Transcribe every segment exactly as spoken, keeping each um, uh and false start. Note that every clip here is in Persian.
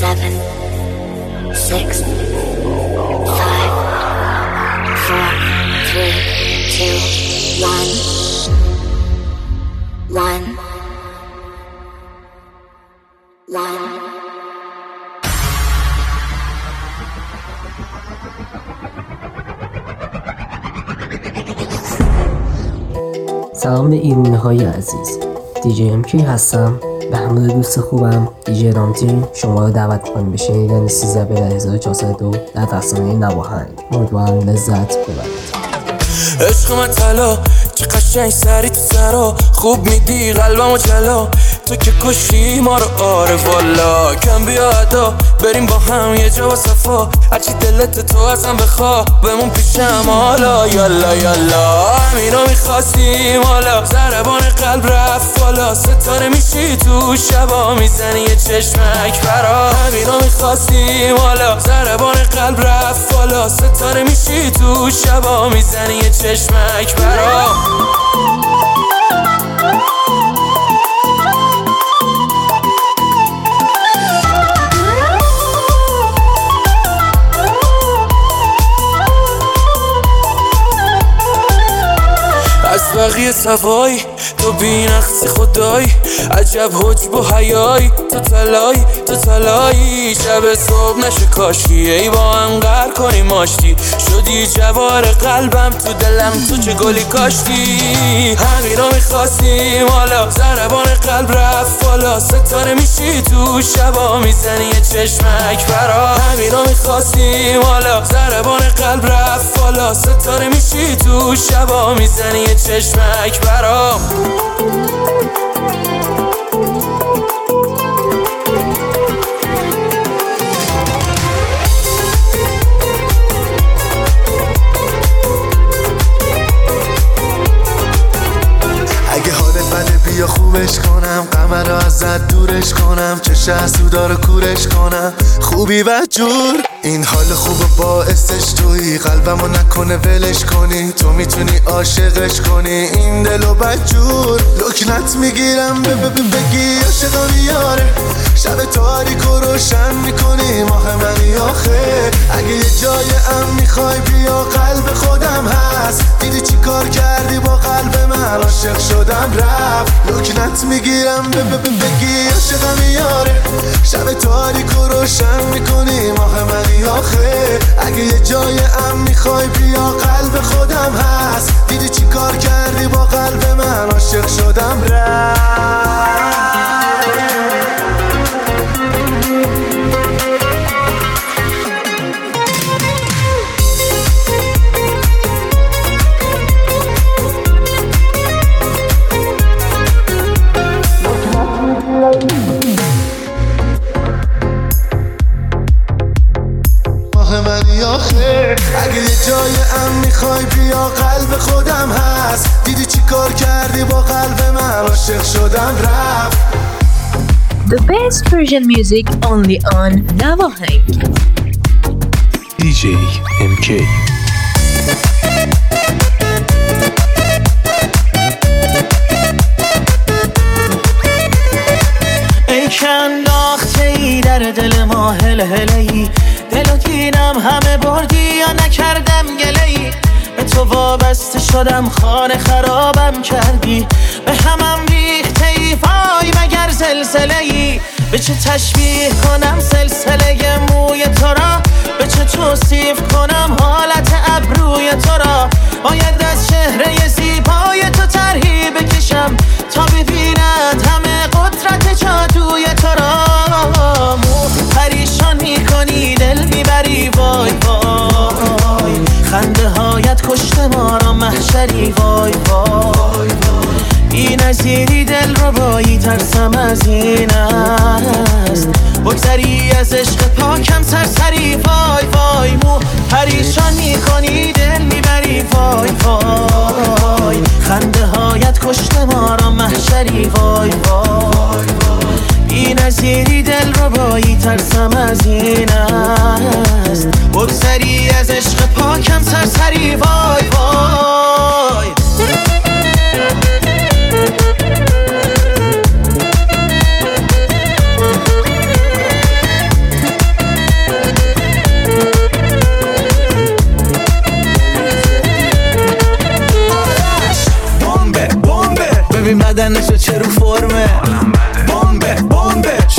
seven, six, five, four, three, two, one, one, one. سلام به ایرونی‌های عزیز، دیجی ام کی هستم. به همراه دوست خوبم دیجی رامتین شما رو دعوت می‌کنیم به شنیدن سیزده به هزار و چهارصد و دو در رسانه نواهنگ. امیدوارم لذت ببرید. عشق من طلا چه قشنگ سری تو سرا، خوب میدی قلبمو جلا، تو که کشی ما رو آره والا. کم بیا ادا بریم با هم یه جا با صفا، هرچی دلت تو ازم بخوا بمون پیشم حالا. یالا یالا همینا میخواستیم حالا، ضربان قلب رفت بالا، ستاره میشی تو شبا میزنی یه چشمک برا. همینا میخواستیم حالا، ضربان قلب رفت بالا، ستاره میشی تو شبا میزنی یه چشمک برا. از بقیه سوای تو بی نقصی خدای، عجب حجب و حیای، تو تلای تو تلایی. شب صبح نشه کاشی ای با هم قهر کنیم آشتی، شدی جوار قلبم تو دلم تو چه گلی کاشتی. همینا میخواستیم حالا، ضربان قلب رفت بالا، ستاره میشی تو شبا میزنی یه چشمک برا. همینا میخواستیم حالا، ضربان قلب رفت بالا، ستاره میشی تو شبا میزنی یه چشمک برا. اگه حالت بده بیا خوبش کنم، قمر رو ازت دورش کنم، چه حسودا رو کورش کنم، خوبی و جور. این حال خوب باعثش تویی، قلبمو نکنه ولش کنی، تو میتونی عاشقش کنی این دلو بدجور. لکنت میگیرم ب ب ب بگی عاشقم یاره، شب تاریک و روشن میکنی ماه منی آخه. اگه یه جای ام میخوای بیا قلب خودم هست، دیدی چی کار کردی با قلب من، عاشق شدم رفت. لکنت میگیرم ب ب ب بگی عاشقم یاره، شب تاریک و روشن میکنی ماه منی آخه. اگه یه جای ام میخوای بیا قلب خودم هست، دیدی چی کار کردی با قلب من، عاشق شدم رفت. اگه یه جای ام میخوای بیا قلب خودم هست، دیدی چی کار کردی با قلب من، عاشق شدم رفت. The best Persian music only on Navaheng. دیجی ام کی. ای که انداخته ای در دل ما هل هلی، دل و دینم همه بردی یا نکردم گله‌ای. به تو وابسته شدم خانه خرابم کردی، به همم ریخته ای وای مگر زلزله‌ای. به چه تشبیه کنم سلسله موی تو را، به چه توصیف کنم حالت ابروی تو را. باید از چهره زیبای تو طرحی بکشم تا ببیند همه قدرت جادوی تو را. مو پریشان میکنی دل میبری وای وای، خنده هایت کشت ما را محشری وای وای. بی نظیری دل رو بایی ترسم از این است، بگذری از عشق پاکم سرسری وای وای. مو پریشان میکنی دل میبری وای وای، خنده هایت کشت ما را محشری وای وای. بی نظیری دل رو بایی ترسم از این است، بگذری از عشق پاکم سرسری وای وای.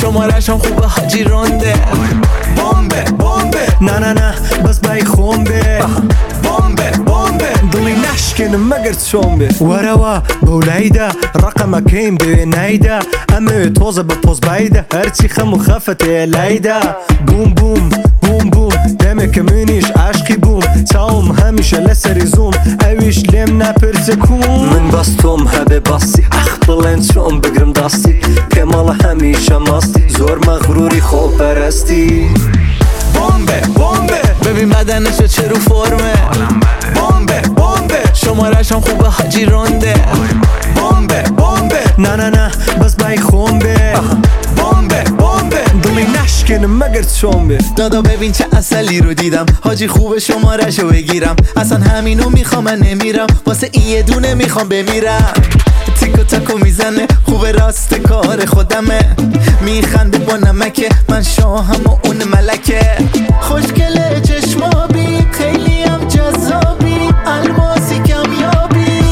شمارش هم خوبه حاجی رونده بمبه بمبه نه نه نه بس بای خونبه بمبه بمبه دلی نشکنه مگر چونبه وروا بولیده رقم کیم به نیده امه توزه به پوز بایده هرچی خمو خفته لیده بوم بوم بوم بوم دمه کمینیش عشقی بوم تاوم همیشه لسری زوم اویش لیم نپرسه کون من باستم هبه باستی اخ بلند شم بگرم داستی کمال همیشه ماستی زور مغروری خوب پرستی بمبه بمبه ببین بدنشو چه رو فرمه بمبه بمبه شمارش هم خوبه حاجی رونده بمبه بمبه نه نه نه بس بای خونبه بمبه بمبه دلی نشکنه مگر چونبه دادا ببین چه اصلی رو دیدم حاجی خوبه شمارشو بگیرم اصلا همینو میخوام من نمیرم واسه این یه دونه میخوام بمیرم تیکو تاکو میزنه خوبه راست کار خودمه میخنده با نمکه من شاهم و اون ملکه خوشگله چشمابی خیلی هم جذابی الماسی کمیابی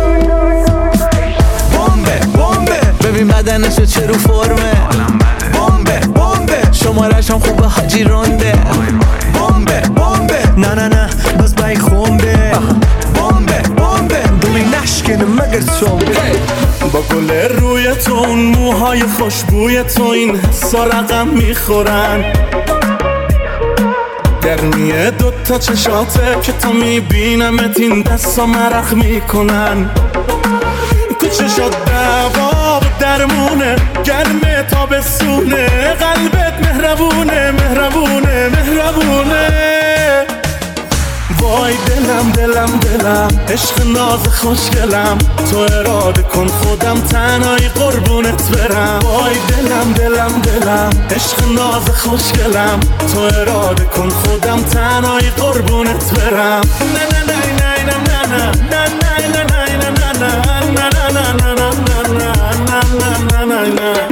بمبه بمبه ببین بدنشو چه رو فرمه بمبه بمبه شمارش هم خوبه حاجی رونده بمبه بمبه نه نه نه بس بای خونبه بمبه بمبه دلی نشکنه مگر چونبه با گل روی تو اون موهای خوشبوی تو این حسا رقم میخورن گرمیه دوتا چشاته که تا میبینمت این دستا مرخ میکنن تو چشات دوا و درمونه گرمه تا بسونه قلبت مهربونه مهربونه مهربونه وای دلم دلم دلم عشق ناز خوشگلم تو اراده کن خودم تنهایی قربونت برم وای دلم دلم دلم عشق ناز خوشگلم تو اراده کن خودم تنهایی قربونت برم نه نه نه نه نه نه نه نه نه نه نه نه نه نه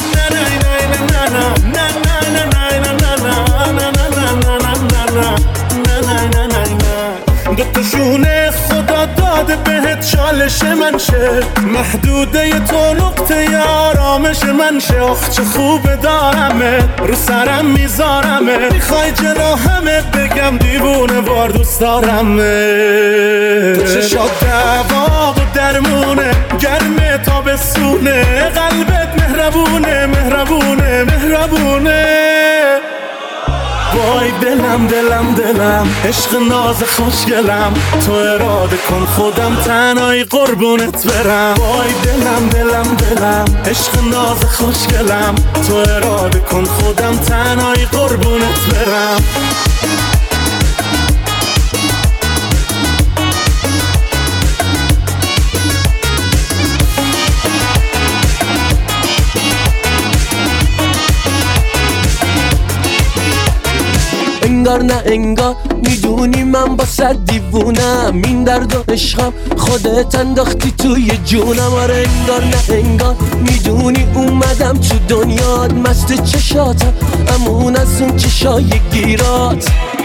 دوتاشونه خدا داده بهت چالش من شه محدوده تو نقطه آرامش من شه آخ چه خوبه دارمه رو سرم میذارمه میخوای جلو همه بگم دیوونه وار دوست دارمه تو چشات دوا و درمونه گرمه تا بسونه قلبت مهربونه مهربونه مهربونه وای دلم دلم دلم عشق ناز خوشگلم تو اراده کن خودم تنهایی قربونت برم وای دلم دلم دلم عشق ناز خوشگلم تو اراده کن خودم تنهایی قربونت برم انگار نه انگار میدونی من با صد دیوونم این درد و عشقم خودت انداختی توی جونم آره انگار نه انگار میدونی اومدم تو دنیات مست چشاتم امون از اون چشای گیرات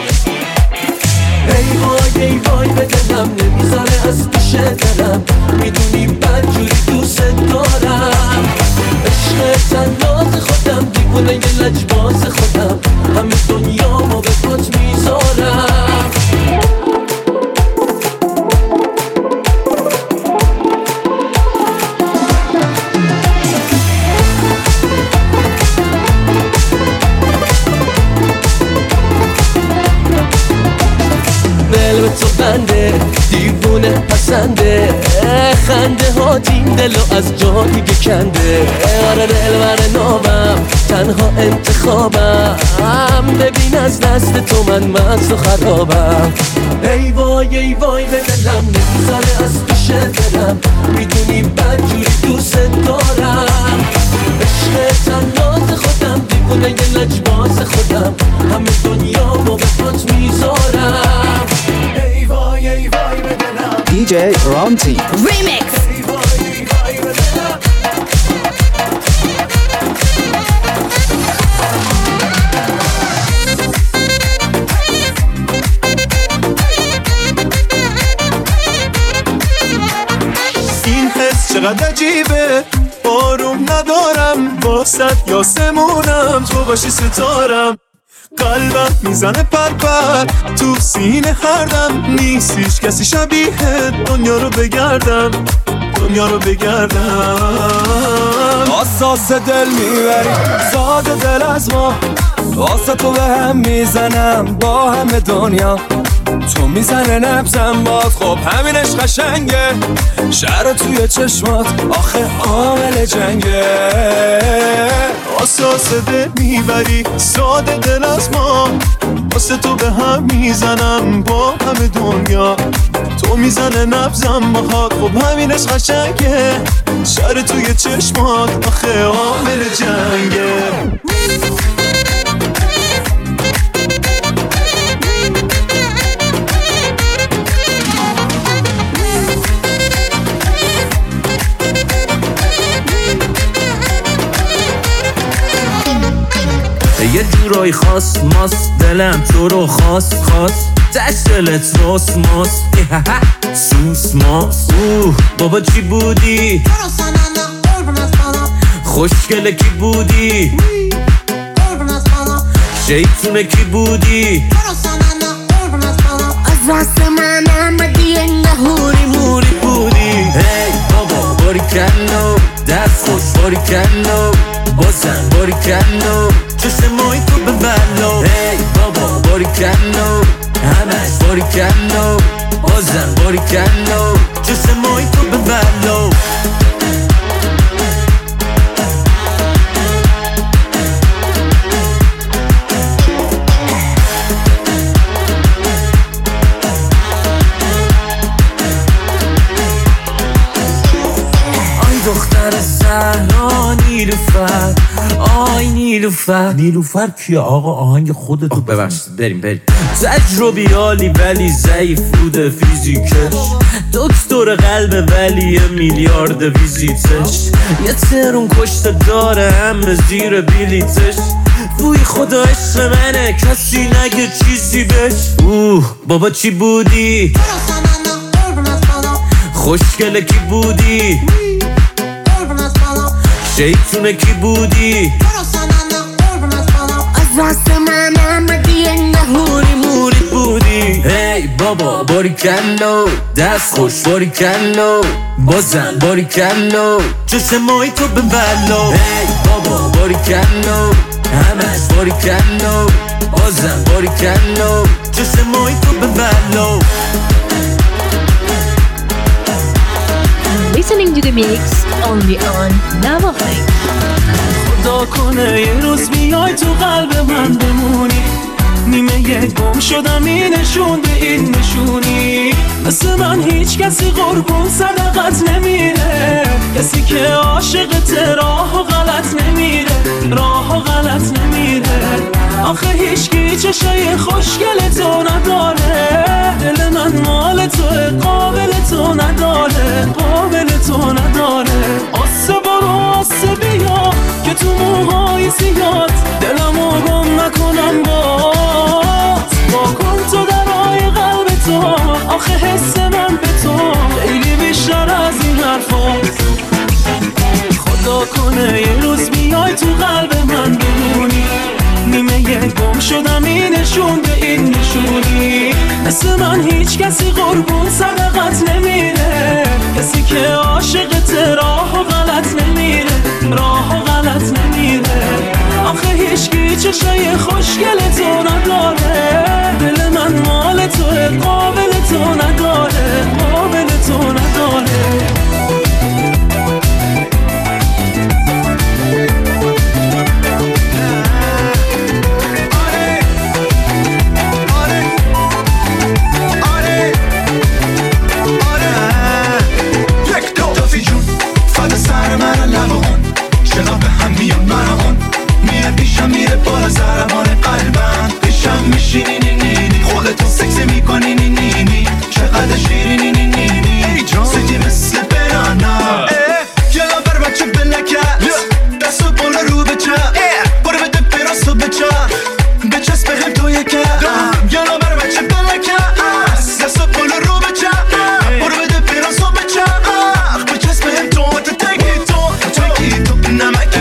ای وای ای وای به دلم نمیذاره از پیش دلم میدونی بدجوری دوست دارم عشق تناز خودم دیوونه یه لجباز خودم همه دنیا ما به پات میذارم دل به تو بنده دیوونه پسنده خنده ها این دلو از جا دیگه کنده آره دل بر نابم تنها انتخابم ببین از دست تو من مست و خرابم ای وای ای وای به دلم نمیذاره از پیش دلم میدونی بدجوری دوست دارم عشق تناز خودم دیوونه یه لجباز خودم همه دنیا با به پات میذارم ای وای ای وای به دلم دی جی رامتی Remix. این حس چقدر عجیبه آروم نداره ندارم واسط یاسمونم تو باشی ستارم قلبم میزنه پرپر تو سینه هردم نیست هیچ کسی شبیه دنیا رو بگردم دنیا رو بگردم اساس دل میبری ساده دل از ما واسه تو به هم میزنم با همه دنیا تو میزنه نبزم باز خب همینش قشنگه شهر توی چشمات آخه عامل جنگه اساس دل میبری ساده دل از ما واسه تو به هم میزنم با همه دنیا تو میزنه نبزم باهات خب همینش قشنگه شهر توی چشمات آخه عامل جنگه یه جورای خاص ماست دلم تو رو خواست خواست تشت دلت راست ماست سوس ماست اوه بابا چی بودی؟ خوشگله کی بودی؟ شیطونه کی بودی؟ از راست من آمدی نهوری موری بودی هی بابا باری کنو دست خوش باری کنو بازم باری کنو چشمای تو به بلو هی بابا باری کنو همش باری کنو بازم باری کنو چشمای تو به بلو دختر زهرا نیلوفر آی نیلوفر نیلوفر کیه آقا آهنگ خودتو ببخشید بریم بریم تجربیالی ولی ضعیف بوده فیزیکش دکتر قلب ولی میلیارد ویزیتش یه ترون کشته داره همه زیر بلیتش بوی خدا عشق منه کسی نگه چیزی بش اوه بابا چی بودی؟ خوشگله کی بودی؟ شیطونه کی بودی؟ از راست من آمدی نهوری موری بودی هی بابا باری کنو دست خوش باری کنو بازم باری کنو چشمای تو به بلو هی بابا باری کنو همش باری کنو بازم باری کنو چشمای تو به بلو Listening to the mix only on Navaheng. خدا کنه یه روز بیای تو قلب من بمونی نیمه یه گم شدم این نشون به این نشونی مثل من هیچ کسی قربون صدقت نمیره کسی که عاشقت راه و غلط نمیره راه و غلط نمیره آخه هیچکی چشای خوشگل تو نداره دل من مال تو قابل تو نداره قابل تو نداره آسه برو آسه بیا که تو موهای زیاد دلمو گم نکنم باز با کن تو درای قلب تو آخه حس من به تو خیلی بیشتر از این حرفات خدا کنه یه روز بیای تو قلب من بمونی نیمه یه گم شدم این نشون به این نشونی مثل من هیچ کسی قربون صدقت نمیره کسی که عاشقت راه و غلط نمیره راه و غلط نمیره آخه هیچکی چشای خوشگل تو نداره دل من مال تو قابل تو نداره قابل تو نداره میره بالا ضربان قلبم پیشم میشینی نی نی نی خودتو سکسی میکنی نی نی نی چقدر شیرینی نی نی نی سیدی مثل برانا یلا بر بچه بلکه دستو بالا رو بچه برو بده براسو بچه بچسب هم تو یکه یلا بر بچه بلکه دستو بالا رو بچه برو بده براسو بچه بچسب هم تو تکی تو تکی تو نمک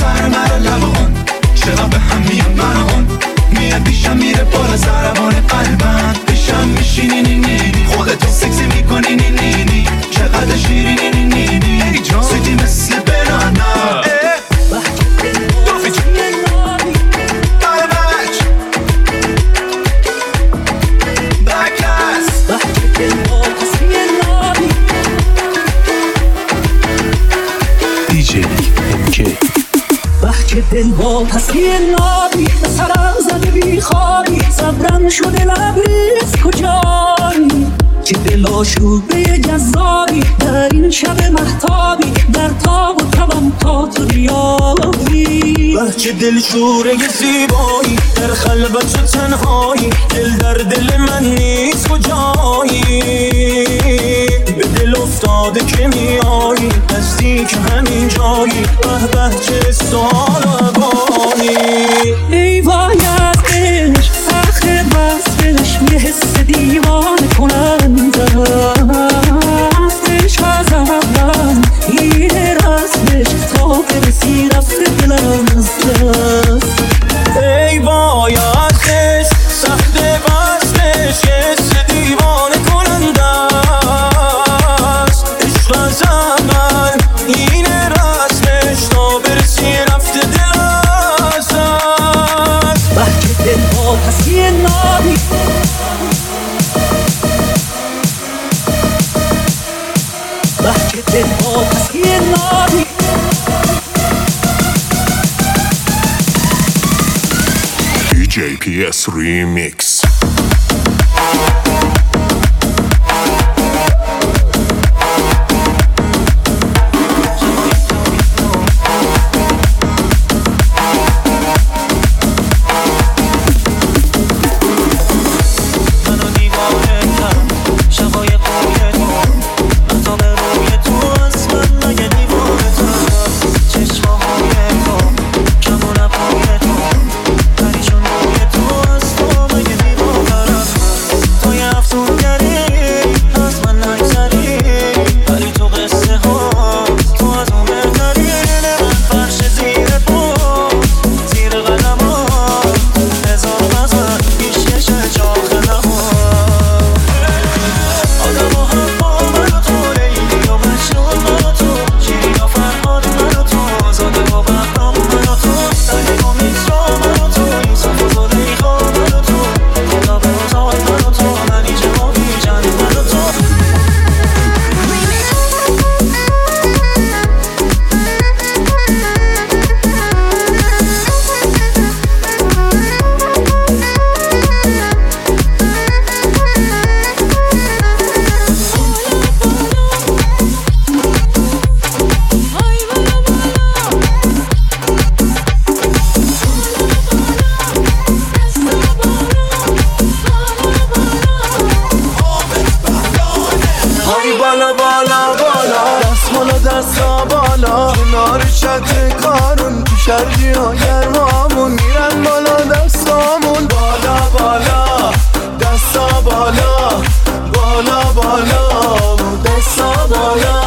بر مرا لبان چرا به هم میاد مرا میاد پیشم میره بالا ضربان قلبم پیشم میشینی نی نی خودتو سکسی میکنی نی نی نی چقدر شیرینی نی نی نی سیدی مثل بنانا دوفی چی باره بچ بکس دیجی ام کی که دل با پسی نابی به سرم زده بی خوابی صبرم شده لبریز کجایی که دل آشوبه جذابی در این شب مهتابی در تاب و تبم تا تو بیابی بچه دل شوره زیبایی در خلوت و تنهایی دل در دل من نیست کجایی به دل افتاده که میایی نزدیک همین جایی به به چه سال و بانی ای وای از عشق آخر وصفش یه حس دیوانه کننده است عشق از اولم این رسمش تا برسی رفته دلم از دست ای وای از عشق سخت وصفش یه حس دیوانه کننده است عشق از اول این رسمش تا برسی رفته دلم از دست بحک دل با پسی نابی بحک دل با پسی نابی دیجی پی اس ریمیکس بالا بالا بالا دست بالا دستا بالا کنار چت کارون تو شرجی ها گرمامون میرن بالا دستامون بالا بالا دستا بالا بالا بالا دستا بالا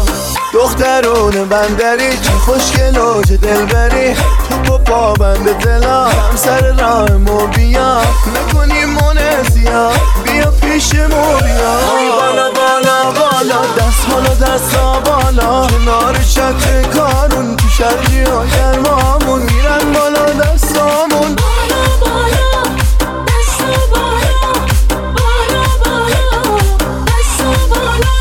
دخترون بندری چه خوشگل و چه دلبری تو با پا بند دلا کم سر راه مو بیا نکنی منزیا بیا پیش مو بیا بالا بالا بالا دست بالا دستا بالا کنار چت کارون تو شرجی ها گرمامون میرن بالا دستامون بالا بالا دستا بالا بالا بالا دستا بالا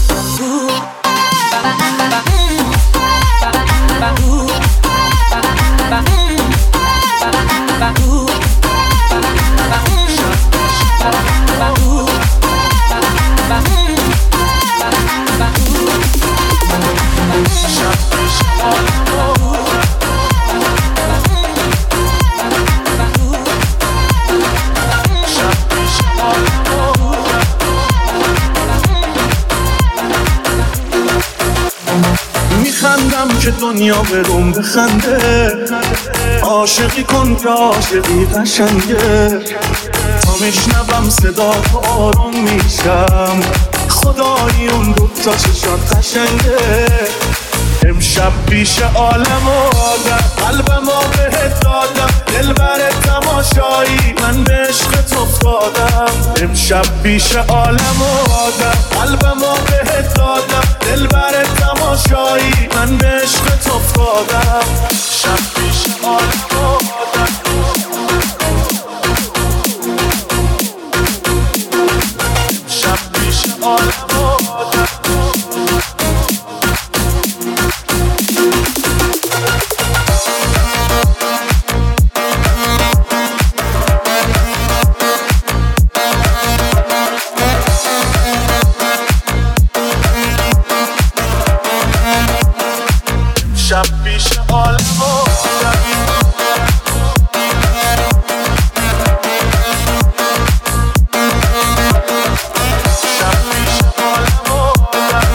میخندم که دنیا برام بخنده عاشقی کن که عاشقی قشنگه تا میشنوم صدا تو آروم میشم خدایی اون دوتا چشات قشنگه امشب پیش عالم و آدم قلبمو بهت دادم دلبر تماشایی من به عشقت افتادم امشب پیش عالم و آدم قلبمو بهت دادم دلبر تماشایی من به عشقت افتادم شب پیش عالم و آدم شب پیش عالم و آدم شب پیش عالم و آدم شب پیش عالم و آدم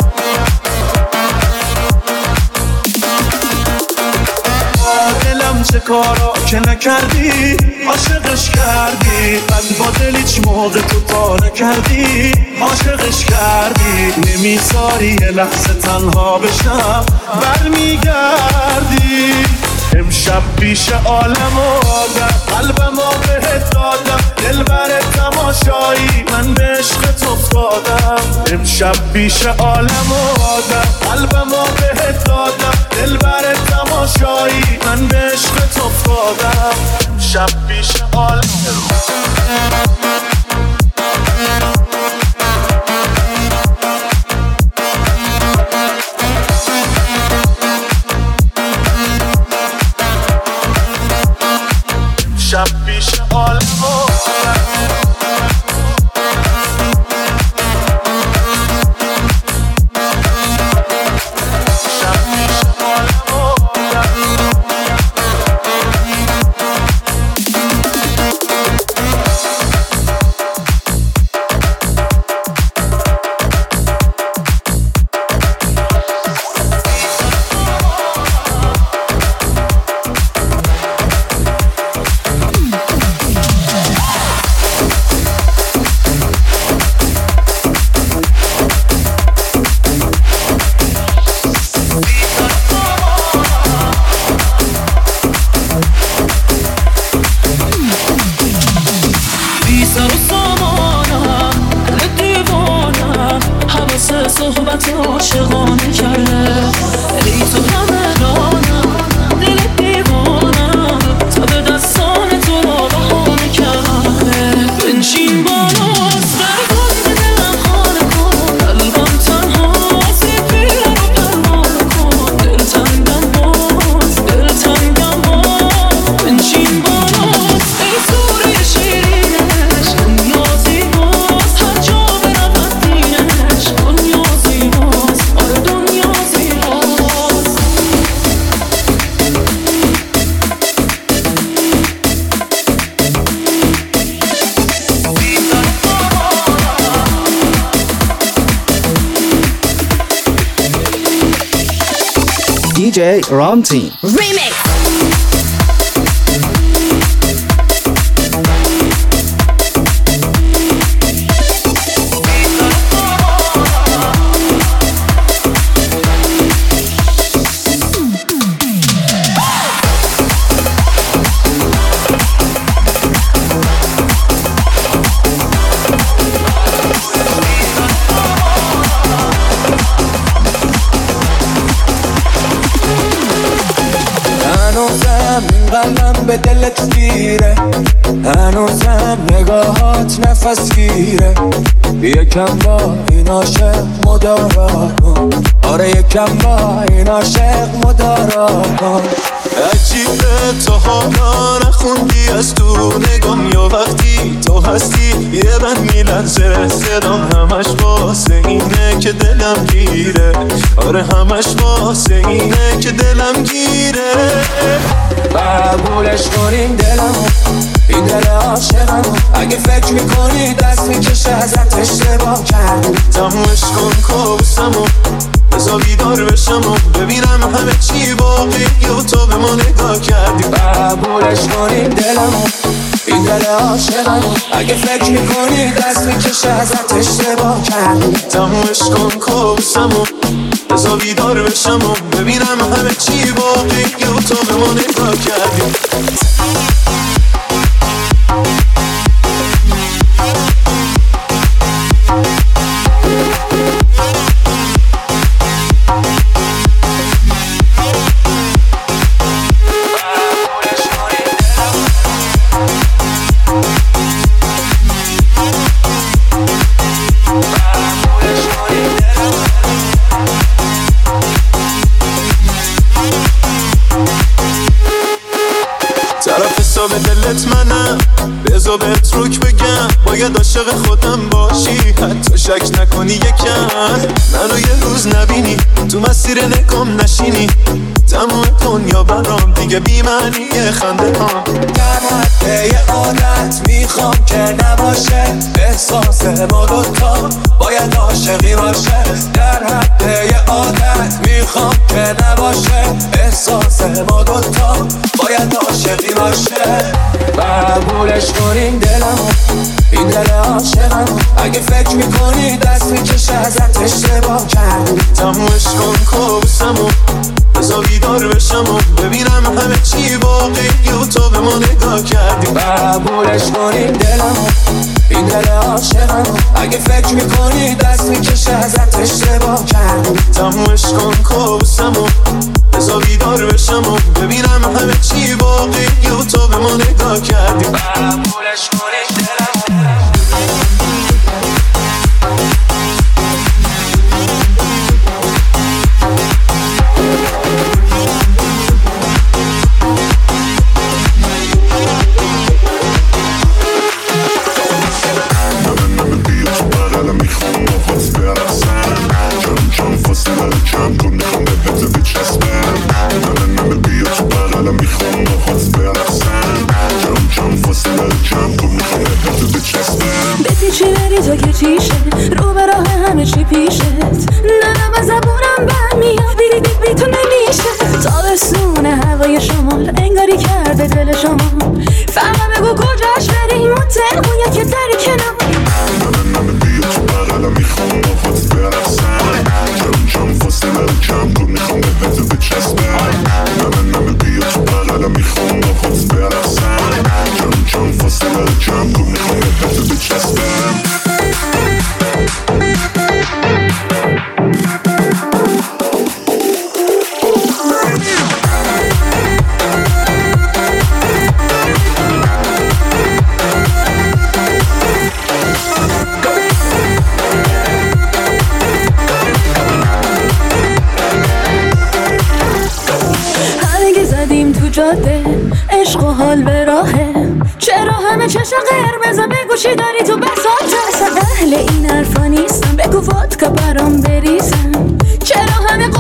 دلم چه کارا که نکردی عاشقش کردی من با دل هیچ موقع تو پا نکردی عاشقش کردی نمیذاری یه لحظه تنها بشم برمیگردی امشب پیش عالم و آدم قلبمو بهت دادم دلبر تماشایی من به عشقت افتادم امشب پیش عالم و آدم قلبمو بهت دادم دلبر تماشایی من به عشقت افتادم شب پیش عالم شب پیش عالم و آدم شب پیش عالم و آدم صحبت عاشقانه کرده ای تو همرانم دل دیوانم تا به دستان تو را بهانه کرده بنشین بالاست برگان به دلم خانه کن قلبم تنهاست یک بیره رو پروانه کن دل تنگم باز دل تنگم باز بنشین بالاست ای سوره شیرینش دنیا زیباست هر جا برود دینش دنیا زیباست آره دنیا زیباست دی جی رامتین Remix. هنوزم این قلم به دلت گیره هنوزم نگاهات نفس گیره یکم با این عاشق مدارا کن آره یکم با این عاشق مدارا کن عجیبه تو حالا نخوندی از تو نگام یا وقتی تو هستی یه بند میلنزه صدام همش واسه اینه که دلم گیره آره همش واسه اینه که دلم گیره قبولش کنیم دلم این دل عاشقم اگه فکر میکنی دست میکشه ازت اشتباه کردم تمومش کن کابوسمو بذار بیدار بشم و ببینم همه چی واقعی و تو به ما نگاه کردی قبولش کنیم دلم این دل دل عاشقم اگه فکر میکنی دست میکشه ازت اشتباه کردی تمومش کن کابوسمو بذار بیدار بشم و ببینم همه چی باقیه و تو به ما نگاه کردی به دلت منم بذار بهت روک بگم باید عاشق خودم باشی حتی شک نکنی یکم منو یه روز نبینی تو مسیر نگم نشینی تمام دنیا برام دیگه بی معنی خنده هم در حد یه عادت میخوام که نباشه احساس ما دوتا باید عاشقی باشه در حد یه عادت میخوام که نباشه احساس ما دوتا باید عاشقی باشه قبولش کنین دلمو این دل عاشقم اگه فکر میکنی دست میکشه ازت اشتباه کردی تمومش کن کابوسمو بذار بیدار بشم و ببینم همه چی باقیه و تو به ما نگاه کردی قبولش کنین دلمو این دل عاشقم اگه فکر میکنی دست میکشه ازت اشتباه کردی تمومش کن کابوسمو بذار بیدار بشم و ببینم همه چی باقیه و تو به ما نگاه کردی قبولش کنین دلمو چی بری تو که چیشه رو به راه همه چی پیشت نه نه به زبونم بر میاد بی بی بی تو نمیشه تابستون هوای شمال انگاری کرده دل شما فقط بگو کجاش بریم و تلمون که دری کنار نه نه بیا تو بغلم میخوام باهات برقصم جمع جمع فاصله رو کم کن میخوام بهت بچسبم نه نه بیا تو بغلم میخوام باهات برقصم جمع جمع فاصله رو کم کن میخوام بهت بچسبم جاده عشق و حال به راهه چرا همه چشم قرمز بگو چی داری تو بساط اصلا اهل این حرفا نیستم بگو ودکا برام بریزم چرا همه